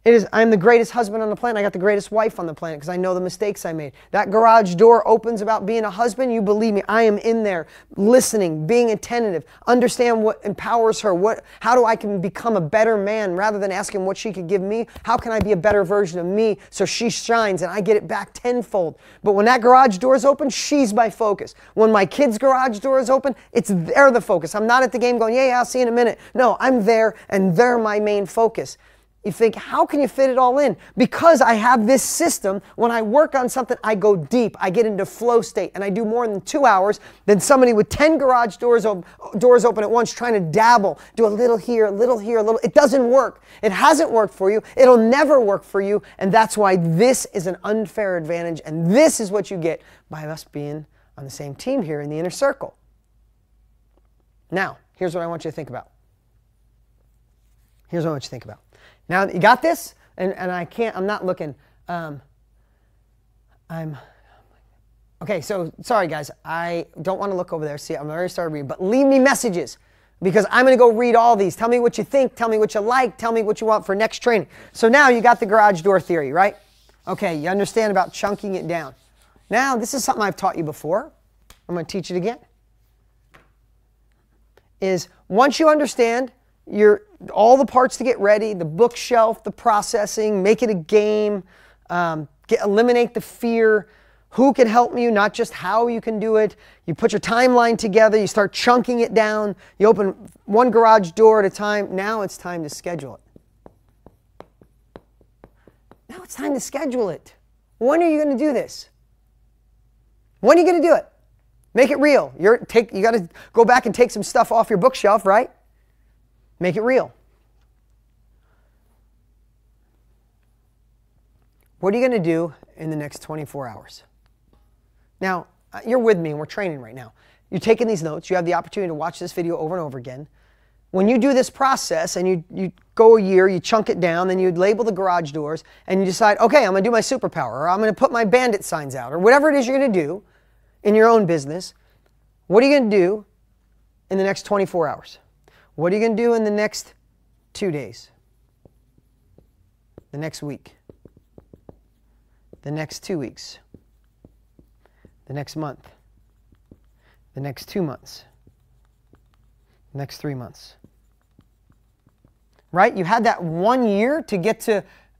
It is, I'm the greatest husband on the planet. I got the greatest wife on the planet because I know the mistakes I made. That garage door opens about being a husband. You believe me, I am in there listening, being attentive, understand what empowers her. How do I can become a better man rather than asking what she could give me? How can I be a better version of me so she shines and I get it back tenfold? But when that garage door is open, she's my focus. When my kids' garage door is open, they're the focus. I'm not at the game going, yeah, I'll see you in a minute. No, I'm there and they're my main focus. You think, how can you fit it all in? Because I have this system. When I work on something, I go deep. I get into flow state, and I do more than 2 hours than somebody with 10 garage doors open at once trying to dabble, do a little here, a little here, a little. It doesn't work. It hasn't worked for you. It'll never work for you, and that's why this is an unfair advantage, and this is what you get by us being on the same team here in the inner circle. Now, here's what I want you to think about. Here's what I want you to think about. Now, you got this? And I'm not looking. Okay, so sorry guys. I don't want to look over there. See, I'm already started reading. But leave me messages because I'm going to go read all these. Tell me what you think. Tell me what you like. Tell me what you want for next training. So now you got the garage door theory, right? Okay, you understand about chunking it down. Now, this is something I've taught you before. I'm going to teach it again. Is once you understand all the parts to get ready, the bookshelf, the processing, make it a game, eliminate the fear, who can help you, not just how you can do it. You put your timeline together, you start chunking it down, you open one garage door at a time. Now it's time to schedule it. Now it's time to schedule it. When are you going to do this? When are you going to do it? Make it real. You got to go back and take some stuff off your bookshelf, right? Make it real. What are you going to do in the next 24 hours? Now, you're with me and we're training right now. You're taking these notes. You have the opportunity to watch this video over and over again. When you do this process and you go a year, you chunk it down, then you label the garage doors and you decide, okay, I'm going to do my superpower, or I'm going to put my bandit signs out, or whatever it is you're going to do in your own business. What are you going to do in the next 24 hours? What are you going to do in the next 2 days? The next week? The next 2 weeks? The next month? The next 2 months? The next 3 months? Right? You had that 1 year to get to,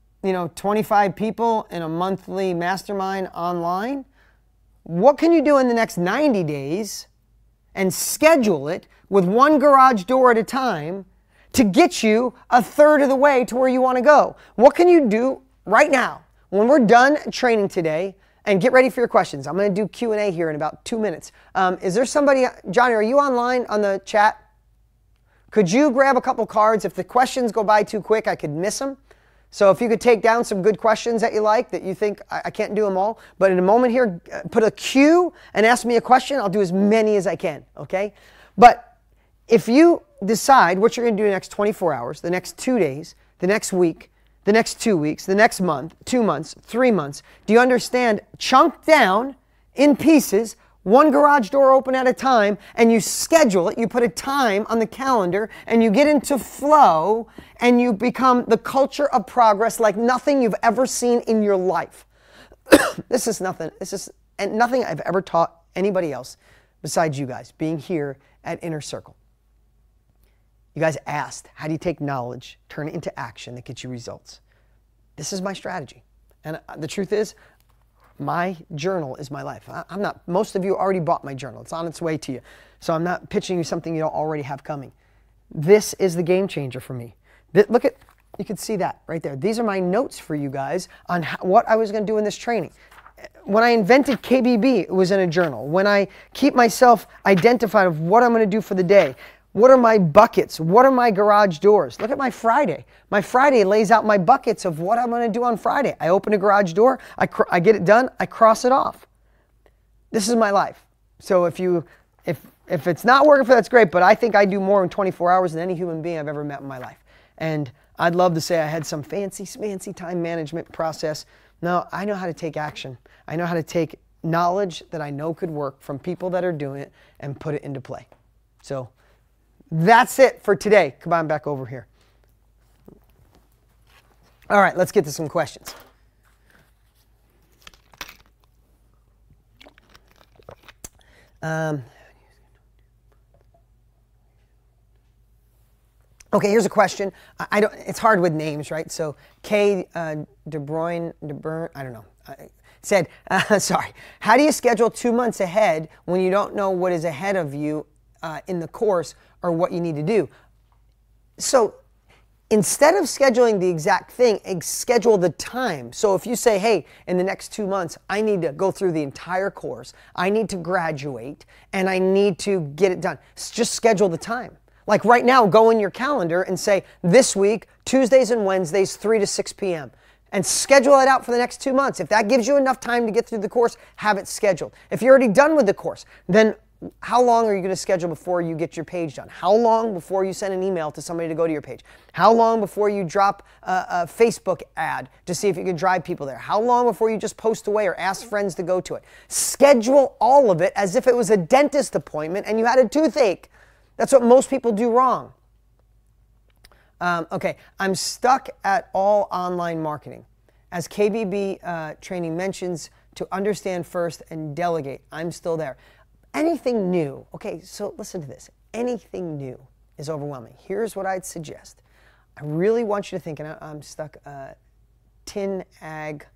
25 people in a monthly mastermind online. What can you do in the next 90 days and schedule it with one garage door at a time to get you a third of the way to where you want to go? What can you do right now when we're done training today? And get ready for your questions. I'm going to do Q&A here in about 2 minutes. Is there somebody, Johnny, are you online on the chat? Could you grab a couple cards? If the questions go by too quick, I could miss them. So if you could take down some good questions that you like, that you think I can't do them all, but in a moment here, put a Q and ask me a question. I'll do as many as I can, okay? But if you decide what you're going to do the next 24 hours, the next 2 days, the next week, the next 2 weeks, the next month, 2 months, 3 months, do you understand? Chunk down in pieces, one garage door open at a time, and you schedule it, you put a time on the calendar, and you get into flow, and you become the culture of progress like nothing you've ever seen in your life. This is nothing I've ever taught anybody else besides you guys, being here at Inner Circle. You guys asked, how do you take knowledge, turn it into action that gets you results? This is my strategy. And the truth is, my journal is my life. Most of you already bought my journal. It's on its way to you. So I'm not pitching you something you don't already have coming. This is the game changer for me. Look at, you can see that right there. These are my notes for you guys on what I was going to do in this training. When I invented KBB, it was in a journal. When I keep myself identified of what I'm going to do for the day, what are my buckets? What are my garage doors? Look at my Friday. My Friday lays out my buckets of what I'm going to do on Friday. I open a garage door, I get it done, I cross it off. This is my life. So if it's not working for you, that's great, but I think I do more in 24 hours than any human being I've ever met in my life. And I'd love to say I had some fancy time management process. No, I know how to take action. I know how to take knowledge that I know could work from people that are doing it and put it into play. So that's it for today. Come on back over here. All right, let's get to some questions. Okay, here's a question. I don't. It's hard with names, right? So Kay De Bruyne, I don't know. Said, sorry. How do you schedule 2 months ahead when you don't know what is ahead of you in the course or what you need to do? So instead of scheduling the exact thing, schedule the time. So if you say, hey, in the next 2 months, I need to go through the entire course, I need to graduate, and I need to get it done. Just schedule the time. Like right now, go in your calendar and say, this week, Tuesdays and Wednesdays, 3 to 6 p.m. And schedule it out for the next 2 months. If that gives you enough time to get through the course, have it scheduled. If you're already done with the course, then how long are you going to schedule before you get your page done? How long before you send an email to somebody to go to your page? How long before you drop a Facebook ad to see if you can drive people there? How long before you just post away or ask friends to go to it? Schedule all of it as if it was a dentist appointment and you had a toothache. That's what most people do wrong. Okay, I'm stuck at all online marketing. As KBB training mentions, to understand first and delegate. I'm still there. Anything new, okay, so listen to this. Anything new is overwhelming. Here's what I'd suggest. I really want you to think, and I'm stuck, Tin Ag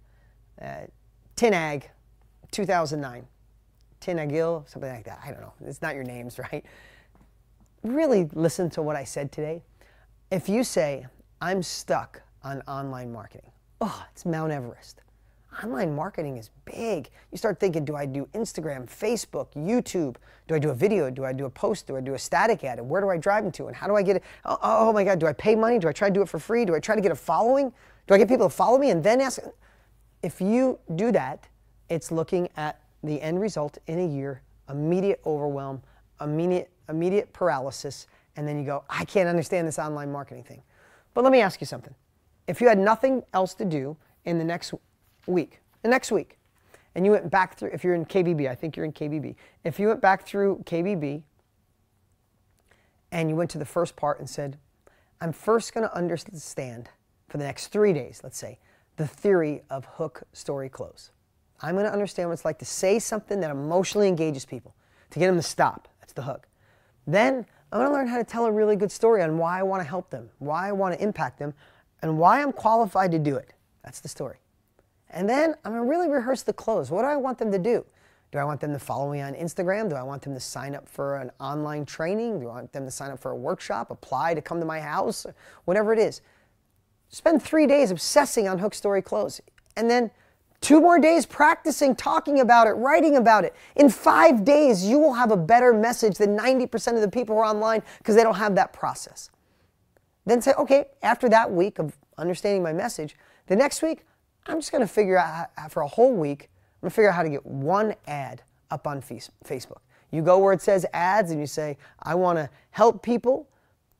2009. Tin Agil, something like that. I don't know. It's not your names, right? Really listen to what I said today. If you say, I'm stuck on online marketing, oh, it's Mount Everest. Online marketing is big. You start thinking, do I do Instagram, Facebook, YouTube? Do I do a video? Do I do a post? Do I do a static ad? And where do I drive them to? And how do I get it? Oh my God, do I pay money? Do I try to do it for free? Do I try to get a following? Do I get people to follow me and then ask? If you do that, it's looking at the end result in a year, immediate overwhelm, immediate paralysis, and then you go, I can't understand this online marketing thing. But let me ask you something. If you had nothing else to do in the next week, and you went back through, if you're in KBB, I think you're in KBB. If you went back through KBB and you went to the first part and said, I'm first going to understand for the next 3 days, let's say, the theory of hook, story, close. I'm going to understand what it's like to say something that emotionally engages people, to get them to stop. That's the hook. Then I'm going to learn how to tell a really good story on why I want to help them, why I want to impact them, and why I'm qualified to do it. That's the story. And then I'm going to really rehearse the close. What do I want them to do? Do I want them to follow me on Instagram? Do I want them to sign up for an online training? Do I want them to sign up for a workshop, apply to come to my house? Whatever it is. Spend 3 days obsessing on hook, story, close. And then 2 more days practicing, talking about it, writing about it. In 5 days, you will have a better message than 90% of the people who are online because they don't have that process. Then say, okay, after that week of understanding my message, the next week, I'm just going to figure out, for a whole week, I'm going to figure out how to get one ad up on Facebook. You go where it says ads and you say, I want to help people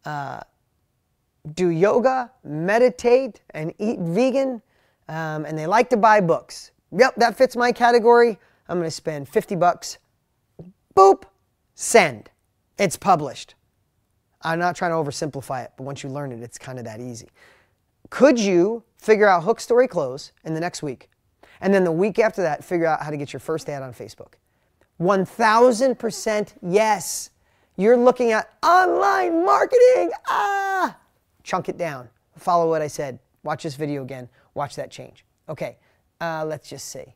do yoga, meditate, and eat vegan, and they like to buy books. Yep, that fits my category. I'm going to spend 50 bucks. Boop, send. It's published. I'm not trying to oversimplify it, but once you learn it, it's kind of that easy. Could you figure out hook, story, close in the next week? And then the week after that, figure out how to get your first ad on Facebook. 1000% yes. You're looking at online marketing. Chunk it down. Follow what I said. Watch this video again. Watch that change. Okay, let's just see.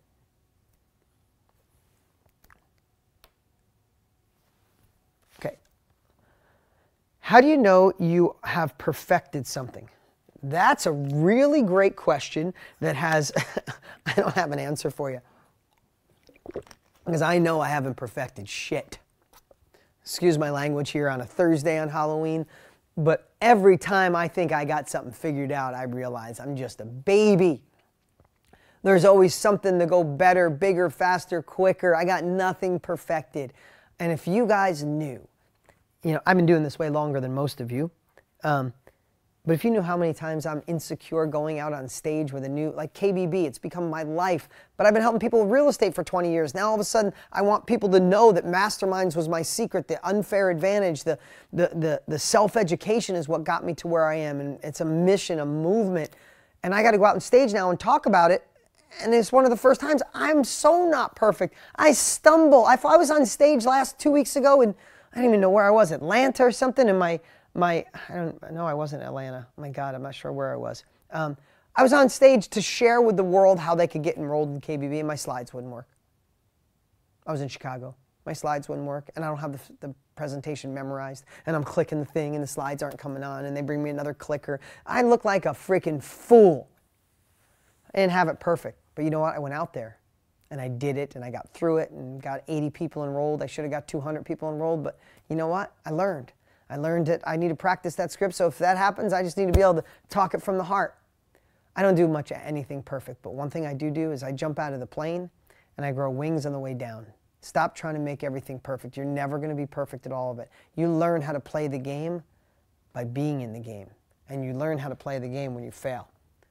Okay. How do you know you have perfected something? That's a really great question that has, I don't have an answer for you. Because I know I haven't perfected shit. Excuse my language here on a Thursday on Halloween, but every time I think I got something figured out, I realize I'm just a baby. There's always something to go better, bigger, faster, quicker. I got nothing perfected. And if you guys knew, I've been doing this way longer than most of you, but if you knew how many times I'm insecure going out on stage with a new, like KBB, it's become my life. But I've been helping people with real estate for 20 years. Now all of a sudden, I want people to know that Masterminds was my secret, the unfair advantage, the self-education is what got me to where I am. And it's a mission, a movement. And I got to go out on stage now and talk about it. And it's one of the first times I'm so not perfect. I stumble. I was on stage 2 weeks ago, and I didn't even know where I was, Atlanta or something. And I don't know, I wasn't in Atlanta. Oh my God, I'm not sure where I was. I was on stage to share with the world how they could get enrolled in KBB, and my slides wouldn't work. I was in Chicago. My slides wouldn't work, and I don't have the presentation memorized, and I'm clicking the thing, and the slides aren't coming on, and they bring me another clicker. I look like a freaking fool. I didn't have it perfect, but you know what? I went out there, and I did it, and I got through it, and got 80 people enrolled. I should have got 200 people enrolled, but you know what? I learned. I learned that I need to practice that script, so if that happens, I just need to be able to talk it from the heart. I don't do much of anything perfect, but one thing I do is I jump out of the plane, and I grow wings on the way down. Stop trying to make everything perfect. You're never going to be perfect at all of it. You learn how to play the game by being in the game, and you learn how to play the game when you fail.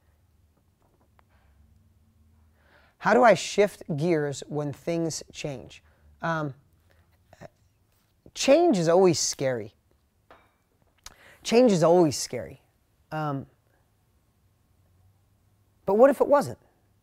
How do I shift gears when things change? Change is always scary. Change is always scary. But what if it wasn't?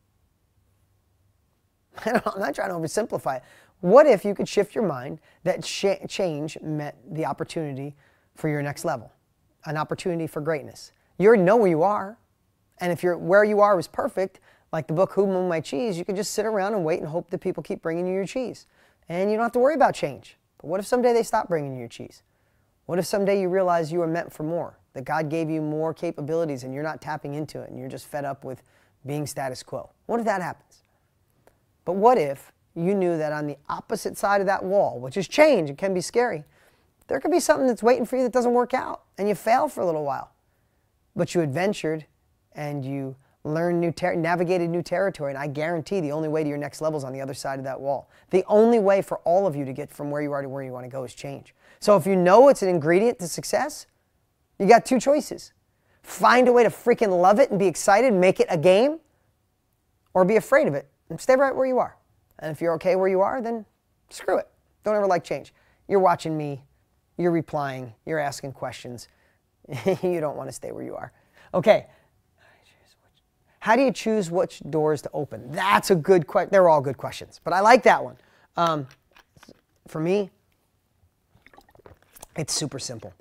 I'm not trying to oversimplify it. What if you could shift your mind that change meant the opportunity for your next level, an opportunity for greatness? You already know where you are, and if where you are was perfect, like the book Who Moved My Cheese, you could just sit around and wait and hope that people keep bringing you your cheese, and you don't have to worry about change. But what if someday they stop bringing you your cheese? What if someday you realize you were meant for more, that God gave you more capabilities and you're not tapping into it and you're just fed up with being status quo? What if that happens? But what if you knew that on the opposite side of that wall, which is change, it can be scary, there could be something that's waiting for you that doesn't work out and you fail for a little while, but you adventured and you learned navigated new territory, and I guarantee the only way to your next level is on the other side of that wall. The only way for all of you to get from where you are to where you want to go is change. So if you know it's an ingredient to success, you got two choices. Find a way to freaking love it and be excited and make it a game, or be afraid of it and stay right where you are. And if you're okay where you are, then screw it. Don't ever like change. You're watching me, you're replying, you're asking questions. You don't want to stay where you are. Okay. How do you choose which doors to open? That's a good question. They're all good questions, but I like that one. For me, it's super simple.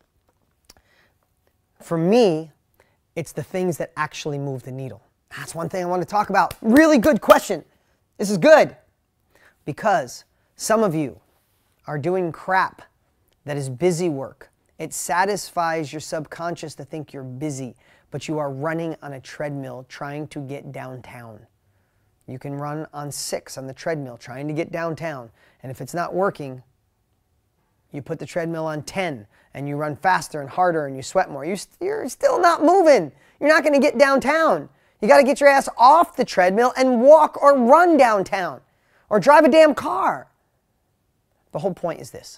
For me, it's the things that actually move the needle. That's one thing I want to talk about. Really good question. This is good because some of you are doing crap that is busy work. It satisfies your subconscious to think you're busy, but you are running on a treadmill trying to get downtown. You can run on 6 on the treadmill trying to get downtown, and if it's not working, you put the treadmill on 10 and you run faster and harder and you sweat more. You're still not moving. You're not going to get downtown. You got to get your ass off the treadmill and walk or run downtown or drive a damn car. The whole point is this.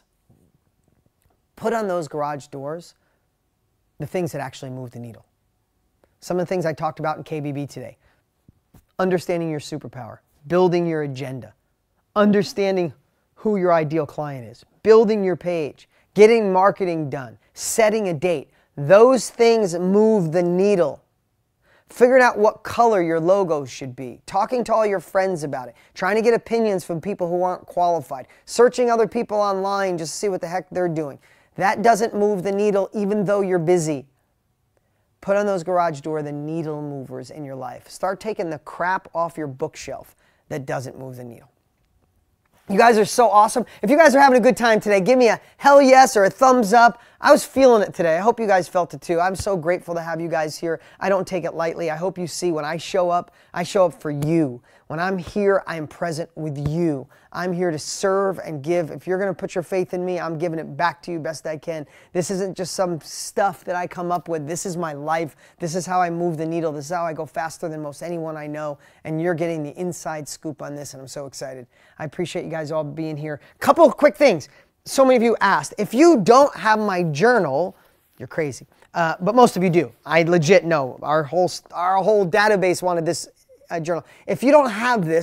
Put on those garage doors the things that actually move the needle. Some of the things I talked about in KBB today. Understanding your superpower, building your agenda, understanding who your ideal client is, building your page, getting marketing done, setting a date. Those things move the needle. Figuring out what color your logo should be, talking to all your friends about it, trying to get opinions from people who aren't qualified, searching other people online just to see what the heck they're doing. That doesn't move the needle even though you're busy. Put on those garage door the needle movers in your life. Start taking the crap off your bookshelf that doesn't move the needle. You guys are so awesome. If you guys are having a good time today, give me a hell yes or a thumbs up. I was feeling it today. I hope you guys felt it too. I'm so grateful to have you guys here. I don't take it lightly. I hope you see when I show up for you. When I'm here, I am present with you. I'm here to serve and give. If you're going to put your faith in me, I'm giving it back to you best I can. This isn't just some stuff that I come up with. This is my life. This is how I move the needle. This is how I go faster than most anyone I know. And you're getting the inside scoop on this, and I'm so excited. I appreciate you guys all being here. Couple of quick things. So many of you asked. If you don't have my journal, you're crazy. But most of you do. I legit know. Our whole database wanted this journal. If you don't have this,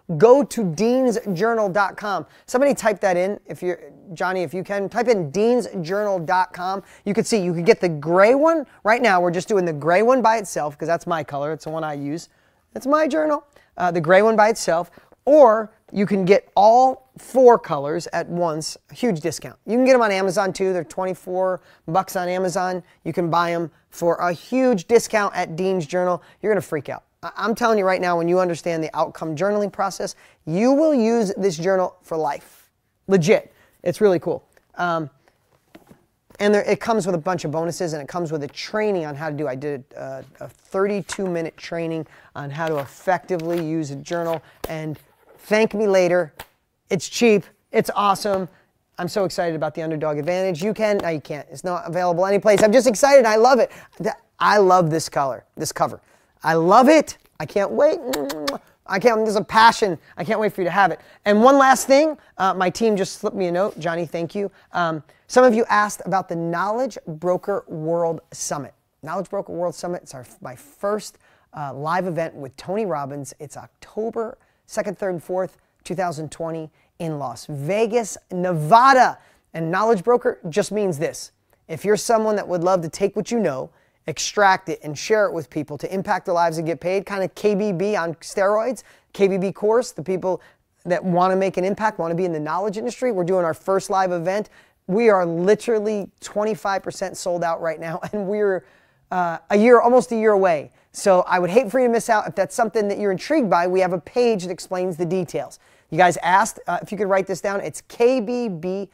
go to deansjournal.com. Somebody type that in, if you're, Johnny, if you can, type in deansjournal.com. You can see, you can get the gray one. Right now, we're just doing the gray one by itself, because that's my color. It's the one I use. It's my journal. The gray one by itself. Or you can get all 4 colors at once, a huge discount. You can get them on Amazon too. They're $24 on Amazon. You can buy them for a huge discount at Dean's Journal. You're going to freak out. I'm telling you right now, when you understand the outcome journaling process, you will use this journal for life. Legit. It's really cool. And it comes with a bunch of bonuses, and it comes with a training on how to do. I did a 32-minute training on how to effectively use a journal, and thank me later. It's cheap. It's awesome. I'm so excited about the Underdog Advantage. You can. No, you can't. It's not available anyplace. I'm just excited. I love it. I love this color, this cover. I love it. I can't wait. There's a passion. I can't wait for you to have it. And one last thing, my team just slipped me a note. Johnny, thank you. Some of you asked about the Knowledge Broker World Summit. Knowledge Broker World Summit, it's my first live event with Tony Robbins. It's October 2nd, 3rd, and 4th, 2020 in Las Vegas, Nevada. And Knowledge Broker just means this. If you're someone that would love to take what you know, extract it and share it with people to impact their lives and get paid, kind of KBB on steroids, KBB course, the people that want to make an impact, want to be in the knowledge industry. We're doing our first live event. We are literally 25% sold out right now, and we're almost a year away. So I would hate for you to miss out. If that's something that you're intrigued by, we have a page that explains the details. You guys asked if you could write this down. It's kbbevent.com.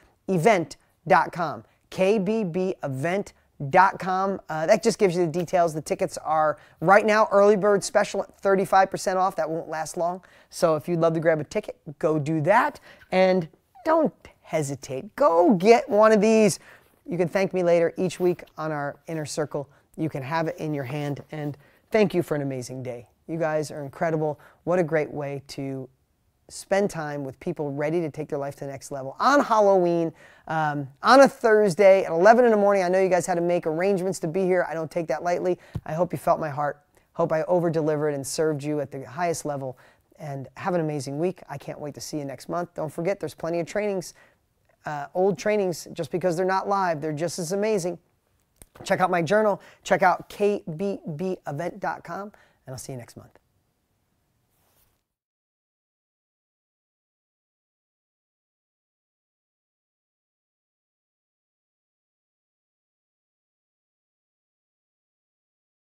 kbbevent.com. That just gives you the details. The tickets are right now early bird special at 35% off. That won't last long. So if you'd love to grab a ticket, go do that. And don't hesitate. Go get one of these. You can thank me later each week on our Inner Circle. You can have it in your hand. And thank you for an amazing day. You guys are incredible. What a great way to spend time with people ready to take their life to the next level on Halloween, on a Thursday at 11 in the morning. I know you guys had to make arrangements to be here. I don't take that lightly. I hope you felt my heart. Hope I over-delivered and served you at the highest level. And have an amazing week. I can't wait to see you next month. Don't forget, there's plenty of trainings, old trainings, just because they're not live. They're just as amazing. Check out my journal. Check out kbbevent.com, and I'll see you next month.